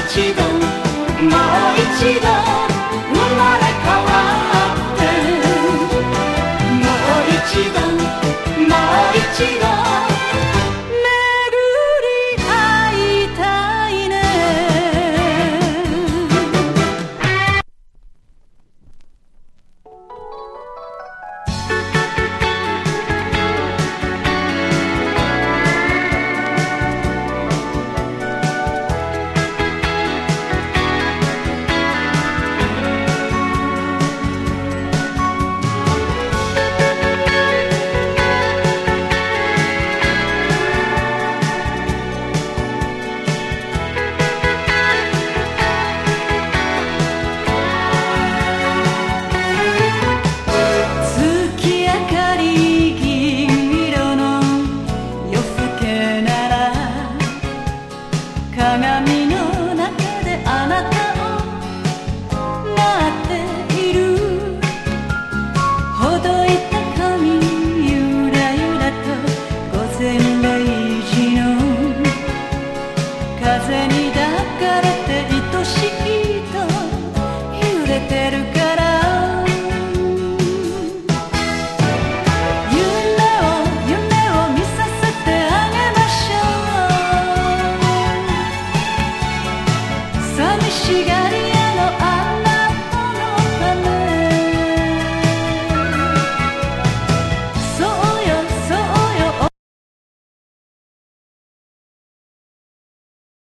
一度もう一度生まれ変わってもう一度もう一度巡り会いたいね鏡の中であなたを待っているほどいた髪ゆらゆらと午前0時の風に抱かれて愛しいと揺れてるから寂しがり屋